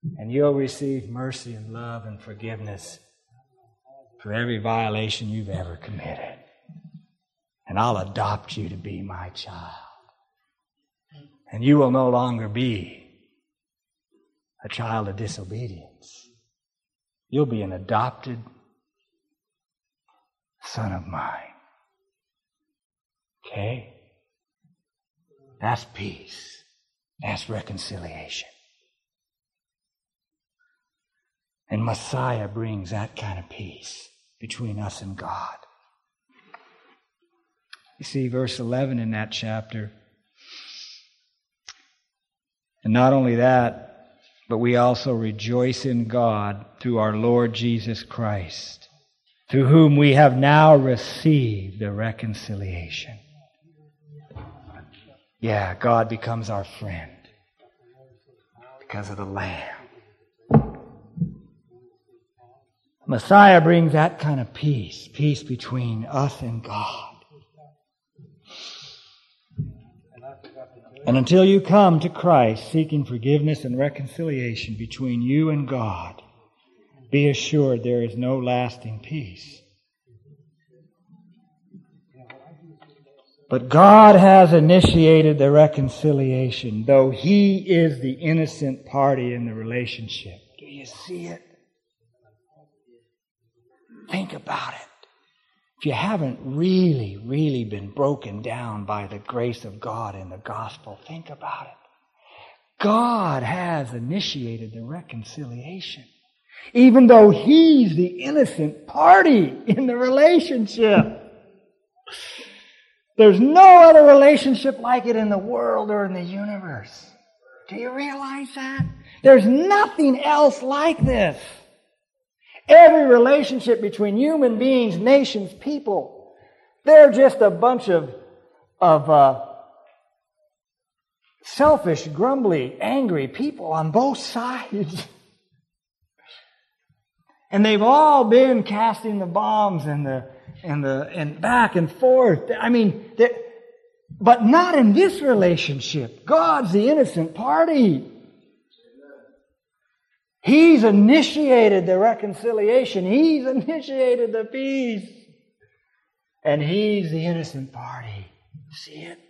And you'll receive mercy and love and forgiveness for every violation you've ever committed. And I'll adopt you to be my child. And you will no longer be a child of disobedience. You'll be an adopted son of mine. Okay? That's peace. That's reconciliation. And Messiah brings that kind of peace between us and God. You see verse 11 in that chapter. And not only that, but we also rejoice in God through our Lord Jesus Christ, through whom we have now received the reconciliation. Yeah, God becomes our friend because of the Lamb. Messiah brings that kind of peace between us and God. And until you come to Christ seeking forgiveness and reconciliation between you and God, be assured there is no lasting peace. But God has initiated the reconciliation, though He is the innocent party in the relationship. Do you see it? Think about it. If you haven't really been broken down by the grace of God in the gospel, think about it. God has initiated the reconciliation, even though He's the innocent party in the relationship. There's no other relationship like it in the world or in the universe. Do you realize that? There's nothing else like this. Every relationship between human beings, nations, people, they're just a bunch of selfish, grumbly, angry people on both sides. And they've all been casting the bombs and back and forth. I mean, but not in this relationship. God's the innocent party. He's initiated the reconciliation. He's initiated the peace. And He's the innocent party. See it?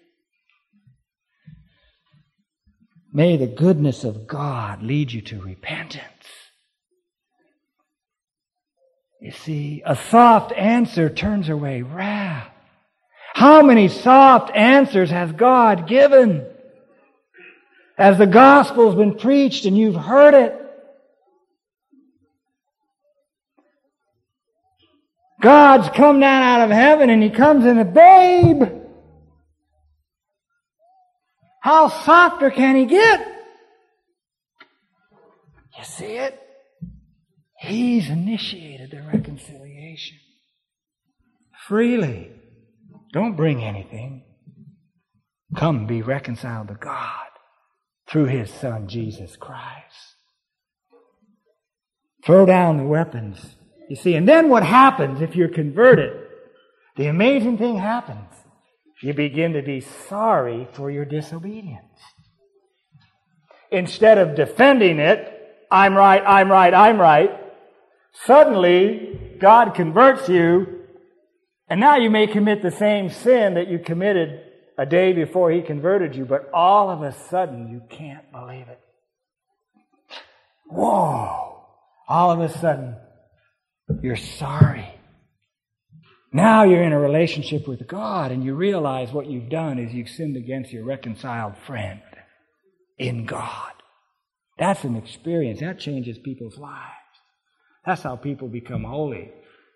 May the goodness of God lead you to repentance. You see, a soft answer turns away wrath. How many soft answers has God given? As the gospel's been preached and you've heard it, God's come down out of heaven and He comes in a babe. How softer can He get? You see it? He's initiated the reconciliation. Freely. Don't bring anything. Come be reconciled to God through His Son, Jesus Christ. Throw down the weapons. You see, and then what happens if you're converted? The amazing thing happens. You begin to be sorry for your disobedience. Instead of defending it, I'm right, suddenly God converts you, and now you may commit the same sin that you committed a day before He converted you, but all of a sudden you can't believe it. Whoa! All of a sudden, you're sorry. Now you're in a relationship with God and you realize what you've done is you've sinned against your reconciled friend in God. That's an experience. That changes people's lives. That's how people become holy.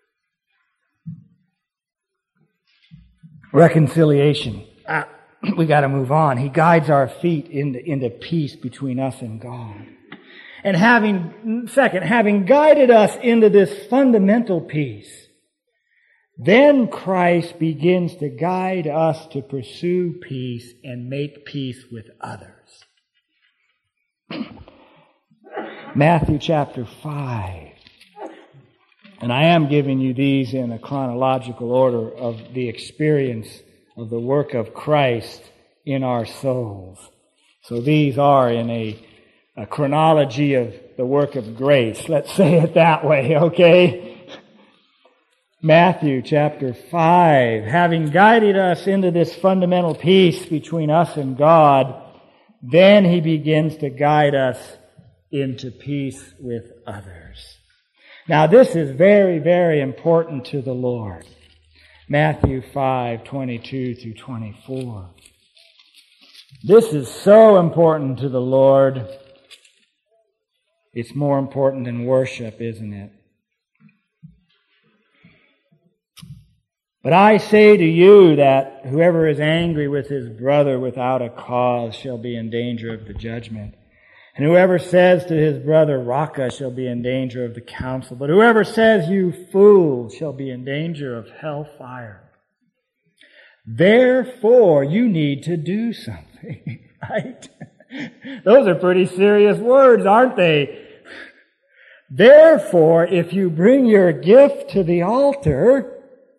Reconciliation. We got to move on. He guides our feet into peace between us and God. And having guided us into this fundamental peace, then Christ begins to guide us to pursue peace and make peace with others. Matthew chapter 5. And I am giving you these in a chronological order of the experience of the work of Christ in our souls. So these are in a chronology of the work of grace. Let's say it that way, okay? Matthew chapter 5, having guided us into this fundamental peace between us and God, then He begins to guide us into peace with others. Now this is very, very important to the Lord. Matthew 5:22 through 24. This is so important to the Lord. It's more important than worship, isn't it? But I say to you that whoever is angry with his brother without a cause shall be in danger of the judgment. And whoever says to his brother, Raca, shall be in danger of the council. But whoever says, you fool, shall be in danger of hellfire. Therefore, you need to do something, right? Those are pretty serious words, aren't they? Therefore, if you bring your gift to the altar,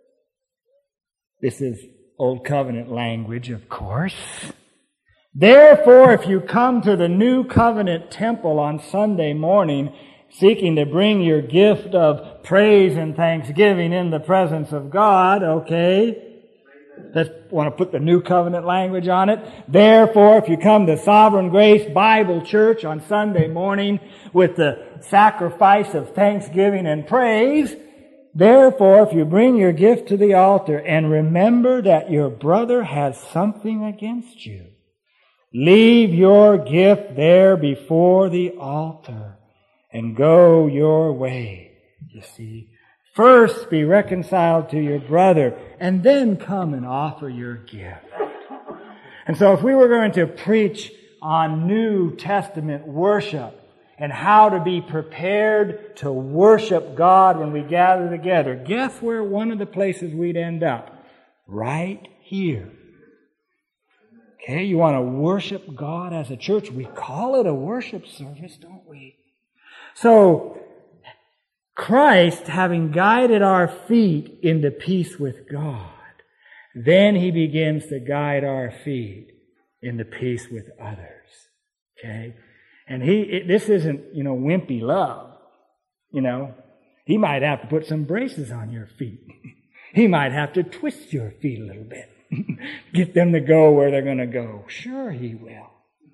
this is Old Covenant language, of course. Therefore, if you come to the New Covenant temple on Sunday morning, seeking to bring your gift of praise and thanksgiving in the presence of God, okay? Let's want to put the New Covenant language on it. Therefore, if you come to Sovereign Grace Bible Church on Sunday morning with the sacrifice of thanksgiving and praise, therefore, if you bring your gift to the altar and remember that your brother has something against you, leave your gift there before the altar and go your way. You see, first be reconciled to your brother and then come and offer your gift. And so if we were going to preach on New Testament worship and how to be prepared to worship God when we gather together, guess where one of the places we'd end up? Right here. Okay, you want to worship God as a church? We call it a worship service, don't we? So, Christ, having guided our feet into peace with God, then He begins to guide our feet into peace with others. Okay? And this isn't, wimpy love. He might have to put some braces on your feet. He might have to twist your feet a little bit. Get them to go where they're going to go. Sure, He will.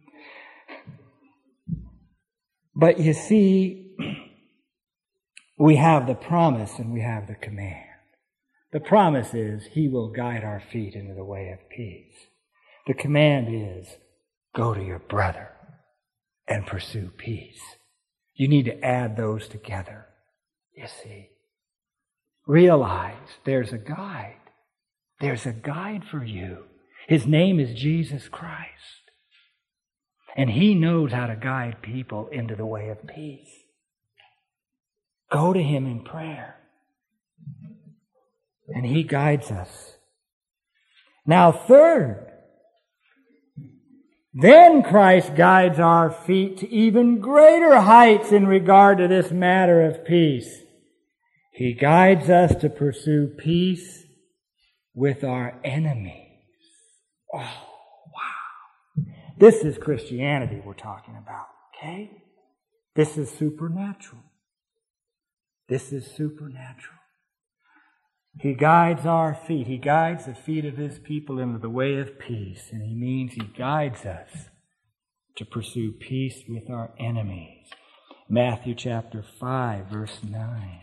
But you see, we have the promise and we have the command. The promise is He will guide our feet into the way of peace. The command is, go to your brother and pursue peace. You need to add those together, you see. Realize there's a guide. There's a guide for you. His name is Jesus Christ. And He knows how to guide people into the way of peace. Go to Him in prayer. And He guides us. Now, third, then Christ guides our feet to even greater heights in regard to this matter of peace. He guides us to pursue peace with our enemies. Oh, wow. This is Christianity we're talking about, okay? This is supernatural. This is supernatural. He guides our feet. He guides the feet of His people into the way of peace. And He means He guides us to pursue peace with our enemies. Matthew chapter 5, verse 9.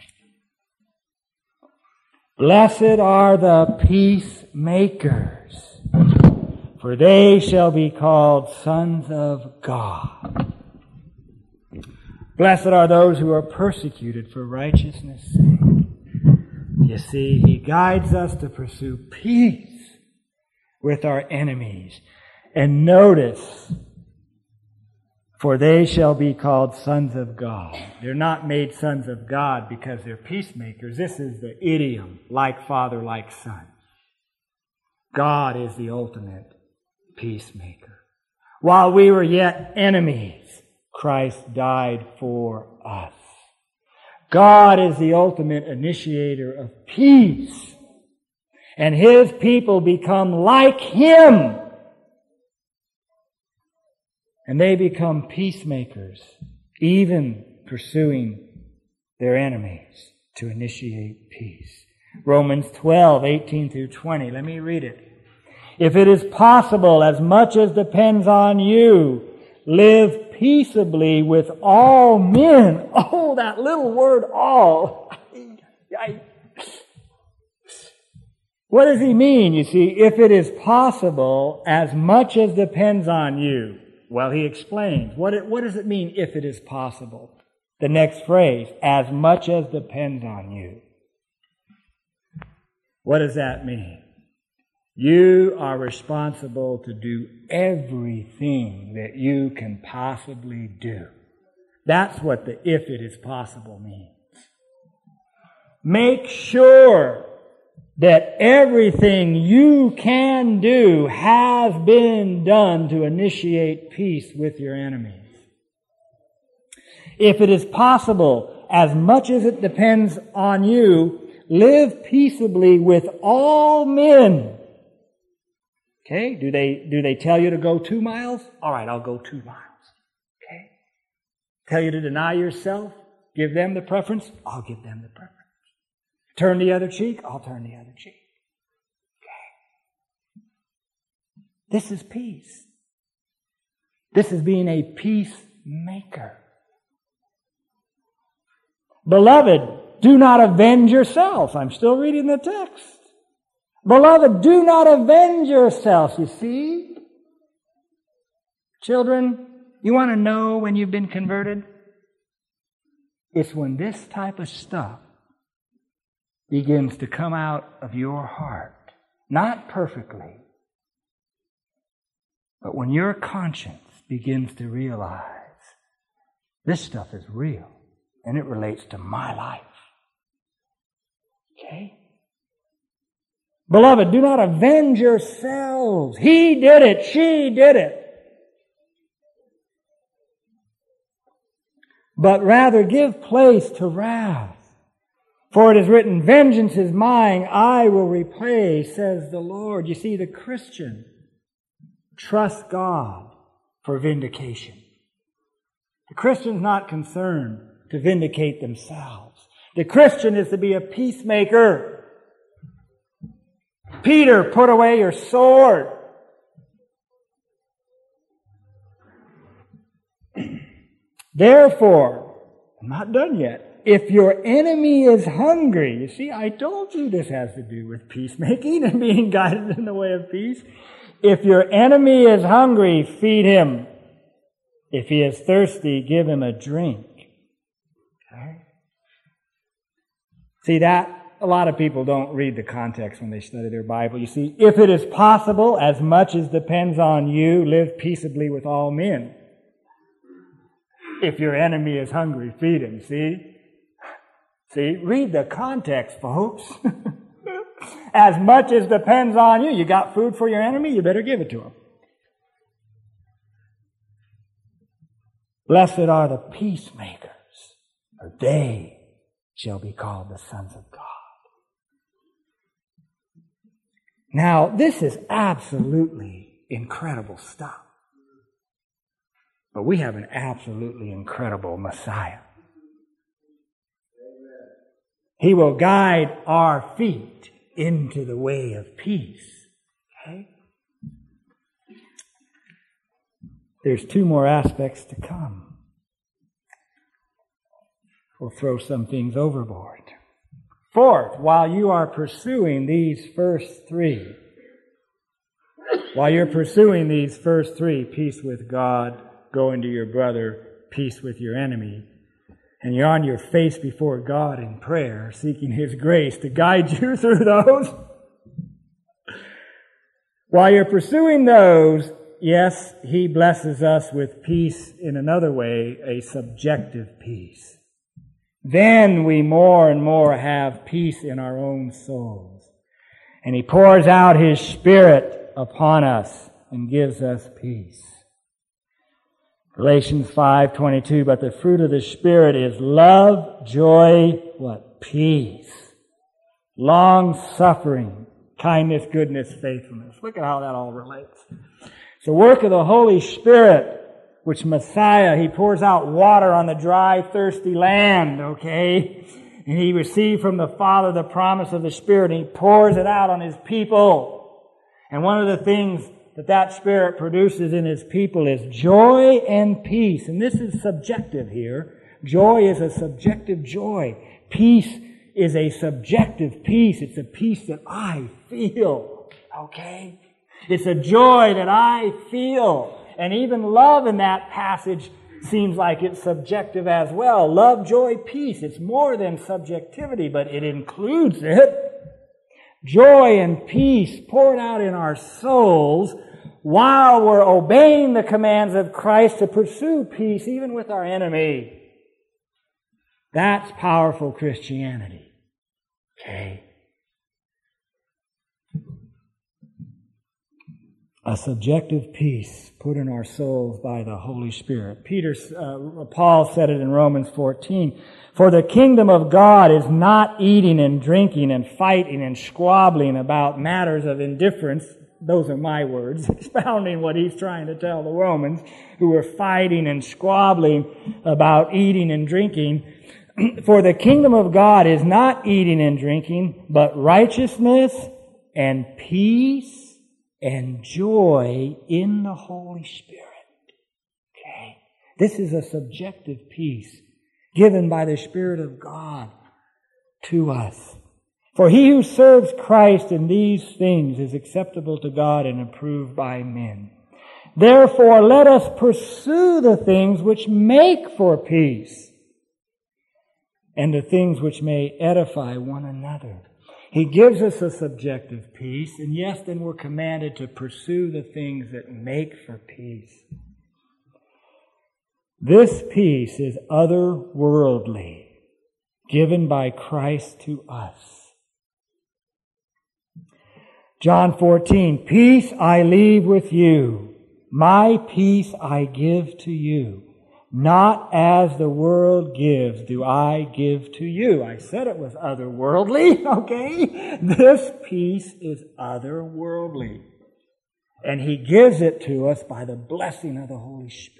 Blessed are the peacemakers, for they shall be called sons of God. Blessed are those who are persecuted for righteousness' sake. You see, He guides us to pursue peace with our enemies. And notice, for they shall be called sons of God. They're not made sons of God because they're peacemakers. This is the idiom, like father, like son. God is the ultimate peacemaker. While we were yet enemies, Christ died for us. God is the ultimate initiator of peace. And His people become like Him. And they become peacemakers, even pursuing their enemies to initiate peace. Romans 12:18-20. Let me read it. If it is possible, as much as depends on you, live peaceably with all men. Oh, that little word, all. What does he mean? You see, if it is possible, as much as depends on you. Well, he explains. What does it mean, if it is possible? The next phrase, as much as depends on you. What does that mean? You are responsible to do everything that you can possibly do. That's what the if it is possible means. Make sure that everything you can do has been done to initiate peace with your enemies. If it is possible, as much as it depends on you, live peaceably with all men. Okay? Do they tell you to go 2 miles? All right, I'll go 2 miles. Okay? Tell you to deny yourself? Give them the preference? I'll give them the preference. Turn the other cheek? I'll turn the other cheek. Okay. This is peace. This is being a peacemaker. Beloved, do not avenge yourselves. I'm still reading the text. Beloved, do not avenge yourselves. You see? Children, you want to know when you've been converted? It's when this type of stuff begins to come out of your heart. Not perfectly, but when your conscience begins to realize this stuff is real and it relates to my life. Okay? Beloved, do not avenge yourselves. He did it. She did it. But rather give place to wrath. For it is written, vengeance is mine, I will repay, says the Lord. You see, the Christian trusts God for vindication. The Christian's not concerned to vindicate themselves. The Christian is to be a peacemaker. Peter, put away your sword. Therefore, I'm not done yet. If your enemy is hungry, you see, I told you this has to do with peacemaking and being guided in the way of peace. If your enemy is hungry, feed him. If he is thirsty, give him a drink. Okay? See that? A lot of people don't read the context when they study their Bible. You see, if it is possible, as much as depends on you, live peaceably with all men. If your enemy is hungry, feed him. See? See? Read the context, folks. As much as depends on you. You got food for your enemy, you better give it to him. Blessed are the peacemakers, for they shall be called the sons of God. Now, this is absolutely incredible stuff. But we have an absolutely incredible Messiah. He will guide our feet into the way of peace. Okay? There's 2 more aspects to come. We'll throw some things overboard. Fourth, while you are pursuing these first 3, peace with God, going to your brother, peace with your enemy, and you're on your face before God in prayer, seeking His grace to guide you through those. While you're pursuing those, yes, He blesses us with peace in another way, a subjective peace. Then we more and more have peace in our own souls. And He pours out His Spirit upon us and gives us peace. Galatians 5:22, but the fruit of the Spirit is love, joy, what? Peace. Long-suffering, kindness, goodness, faithfulness. Look at how that all relates. It's the work of the Holy Spirit which Messiah, He pours out water on the dry, thirsty land, okay? And He received from the Father the promise of the Spirit, and He pours it out on His people. And one of the things that Spirit produces in His people is joy and peace. And this is subjective here. Joy is a subjective joy. Peace is a subjective peace. It's a peace that I feel, okay? It's a joy that I feel. And even love in that passage seems like it's subjective as well. Love, joy, peace. It's more than subjectivity, but it includes it. Joy and peace poured out in our souls while we're obeying the commands of Christ to pursue peace even with our enemy. That's powerful Christianity. Okay? A subjective peace put in our souls by the Holy Spirit. Paul said it in Romans 14. For the kingdom of God is not eating and drinking and fighting and squabbling about matters of indifference. Those are my words, expounding what he's trying to tell the Romans, who were fighting and squabbling about eating and drinking. For the kingdom of God is not eating and drinking, but righteousness and peace and joy in the Holy Spirit. Okay? This is a subjective peace given by the Spirit of God to us. For he who serves Christ in these things is acceptable to God and approved by men. Therefore, let us pursue the things which make for peace and the things which may edify one another. He gives us a subjective peace, and yes, then we're commanded to pursue the things that make for peace. This peace is otherworldly, given by Christ to us. John 14, peace I leave with you, my peace I give to you. Not as the world gives do I give to you. I said it was otherworldly, okay? This peace is otherworldly. And He gives it to us by the blessing of the Holy Spirit.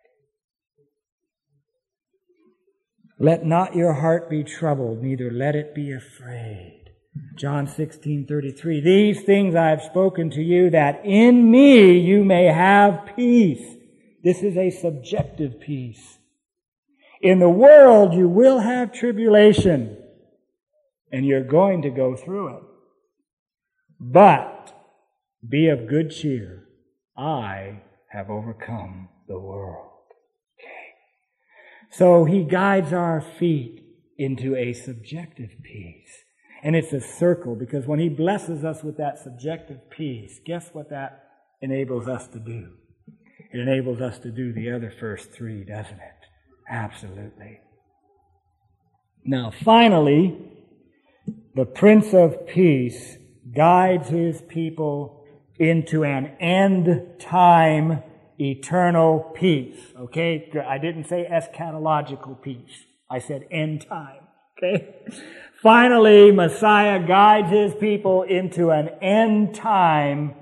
Let not your heart be troubled, neither let it be afraid. John 16:33. These things I have spoken to you, that in me you may have peace. This is a subjective peace. In the world you will have tribulation, and you're going to go through it. But be of good cheer. I have overcome the world. Okay. So He guides our feet into a subjective peace. And it's a circle, because when He blesses us with that subjective peace, guess what that enables us to do? It enables us to do the other first three, doesn't it? Absolutely. Now, finally, the Prince of Peace guides His people into an end-time eternal peace. Okay? I didn't say eschatological peace. I said end-time. Okay? Finally, Messiah guides His people into an end-time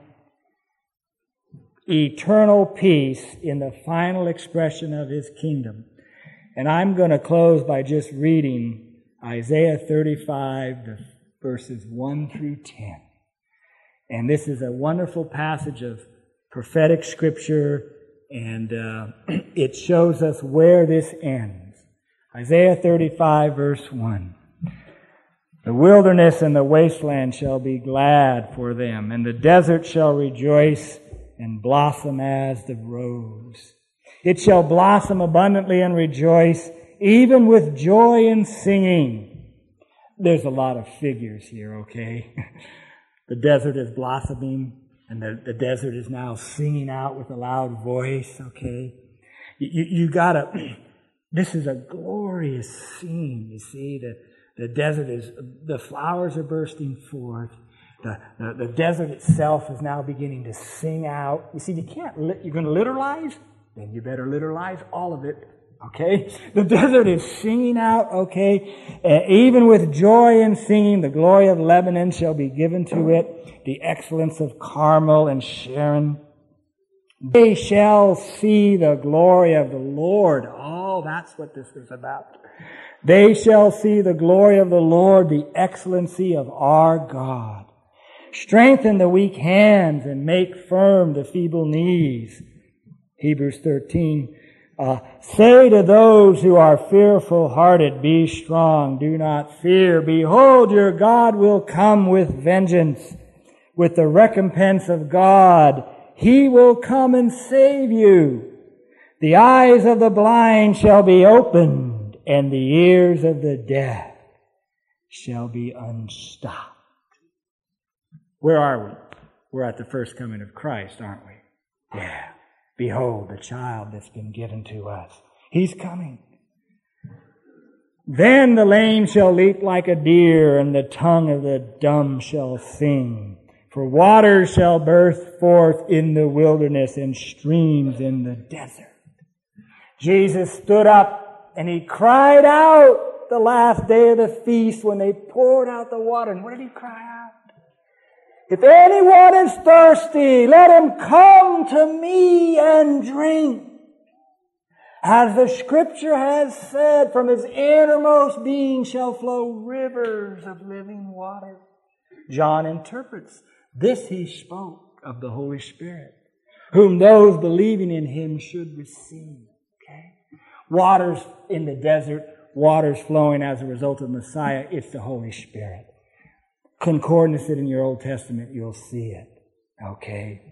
eternal peace in the final expression of His kingdom. And I'm going to close by just reading Isaiah 35, the verses 1 through 10. And this is a wonderful passage of prophetic scripture, and it shows us where this ends. Isaiah 35, verse 1. The wilderness and the wasteland shall be glad for them, and the desert shall rejoice and blossom as the rose. It shall blossom abundantly and rejoice, even with joy and singing. There's a lot of figures here, okay? The desert is blossoming, and the desert is now singing out with a loud voice, okay? You gotta, this is a glorious scene, you see. The desert is, the flowers are bursting forth. The desert itself is now beginning to sing out. You see, you're going to literalize? Then you better literalize all of it, okay? The desert is singing out, okay? Even with joy and singing, the glory of Lebanon shall be given to it, the excellence of Carmel and Sharon. They shall see the glory of the Lord. Oh, that's what this is about. They shall see the glory of the Lord, the excellency of our God. Strengthen the weak hands and make firm the feeble knees. Hebrews 13. Say to those who are fearful-hearted, be strong, do not fear. Behold, your God will come with vengeance, with the recompense of God. He will come and save you. The eyes of the blind shall be opened, and the ears of the deaf shall be unstopped. Where are we? We're at the first coming of Christ, aren't we? Yeah. Behold, the child that's been given to us. He's coming. Then the lame shall leap like a deer, and the tongue of the dumb shall sing. For waters shall burst forth in the wilderness and streams in the desert. Jesus stood up and he cried out the last day of the feast when they poured out the water. And what did he cry out? If anyone is thirsty, let him come to me and drink. As the scripture has said, from his innermost being shall flow rivers of living water. John interprets, this he spoke of the Holy Spirit, whom those believing in him should receive. Okay? Waters in the desert, waters flowing as a result of Messiah, it's the Holy Spirit. Concordance it in your Old Testament, you'll see it. Okay?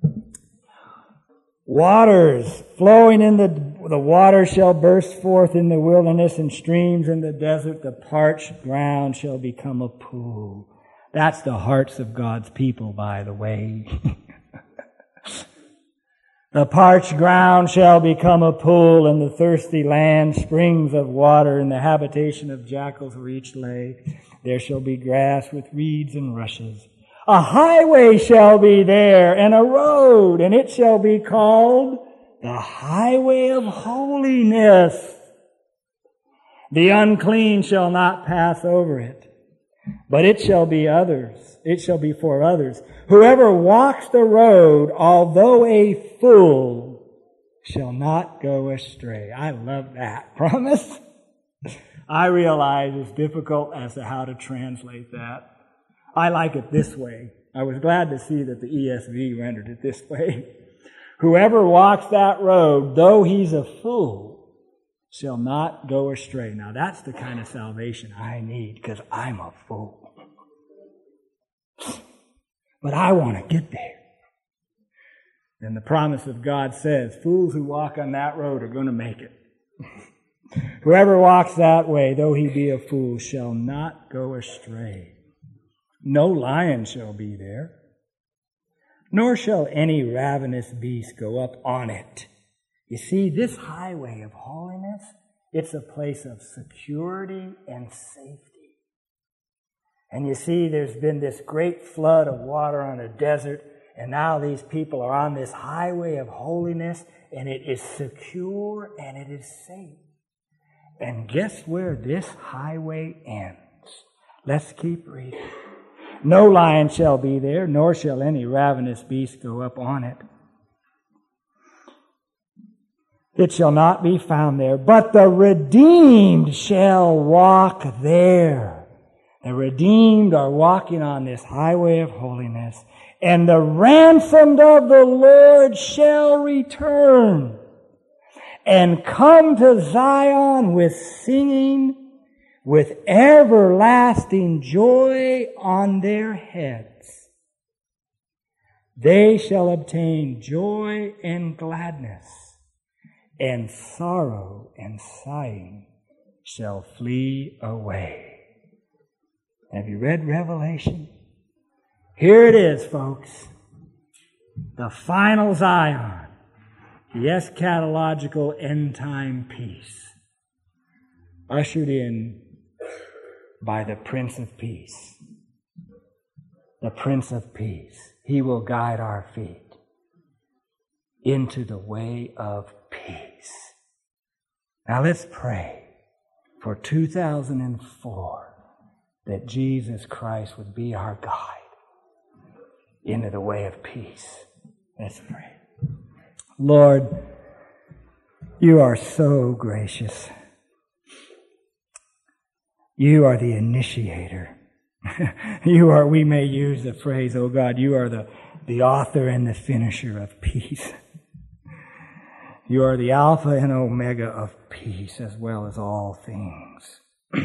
Waters flowing in the water shall burst forth in the wilderness, and streams in the desert. The parched ground shall become a pool. That's the hearts of God's people, by the way. The parched ground shall become a pool, and the thirsty land springs of water. In the habitation of jackals where each lay, there shall be grass with reeds and rushes. A highway shall be there, and a road, and it shall be called the highway of holiness. The unclean shall not pass over it, but it shall be others. It shall be for others. Whoever walks the road, although a fool, shall not go astray. I love that promise. I realize it's difficult as to how to translate that. I like it this way. I was glad to see that the ESV rendered it this way. Whoever walks that road, though he's a fool, shall not go astray. Now that's the kind of salvation I need, because I'm a fool. But I want to get there. And the promise of God says, fools who walk on that road are going to make it. Whoever walks that way, though he be a fool, shall not go astray. No lion shall be there, nor shall any ravenous beast go up on it. You see, this highway of holiness, it's a place of security and safety. And you see, there's been this great flood of water on a desert, and now these people are on this highway of holiness, and it is secure and it is safe. And guess where this highway ends? Let's keep reading. No lion shall be there, nor shall any ravenous beast go up on it. It shall not be found there, but the redeemed shall walk there. The redeemed are walking on this highway of holiness, and the ransomed of the Lord shall return and come to Zion with singing, with everlasting joy on their heads. They shall obtain joy and gladness, and sorrow and sighing shall flee away. Have you read Revelation? Here it is, folks. The final Zion. The eschatological end-time peace. Ushered in by the Prince of Peace. The Prince of Peace. He will guide our feet into the way of peace. Now let's pray for 2004 that Jesus Christ would be our guide into the way of peace. Let's pray. Lord, you are so gracious. You are the initiator. We may use the phrase, oh God, you are the author and the finisher of peace. You are the Alpha and Omega of peace as well as all things.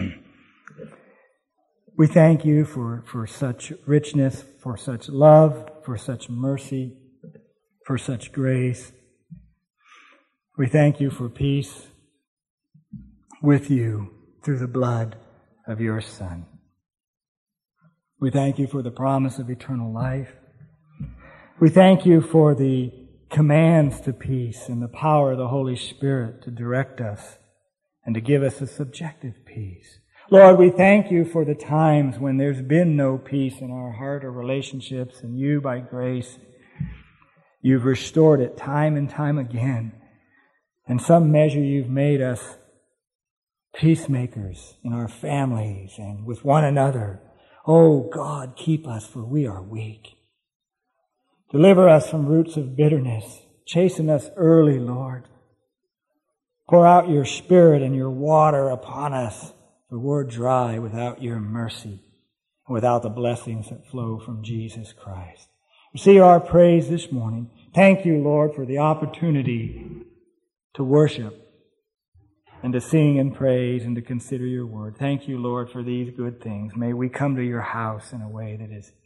We thank you for such richness, for such love, for such mercy, for such grace. We thank you for peace with you through the blood of your Son. We thank you for the promise of eternal life. We thank you for the commands to peace and the power of the Holy Spirit to direct us and to give us a subjective peace. Lord, we thank you for the times when there's been no peace in our heart or relationships, and you, by grace, you've restored it time and time again. In some measure, you've made us peacemakers in our families and with one another. Oh God, keep us, for we are weak. Deliver us from roots of bitterness. Chasten us early, Lord. Pour out your Spirit and your water upon us, for we're dry without your mercy, and without the blessings that flow from Jesus Christ. Receive our praise this morning. Thank you, Lord, for the opportunity to worship and to sing and praise and to consider your word. Thank you, Lord, for these good things. May we come to your house in a way that is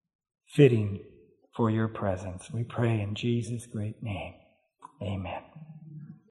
fitting for your presence. We pray in Jesus' great name. Amen.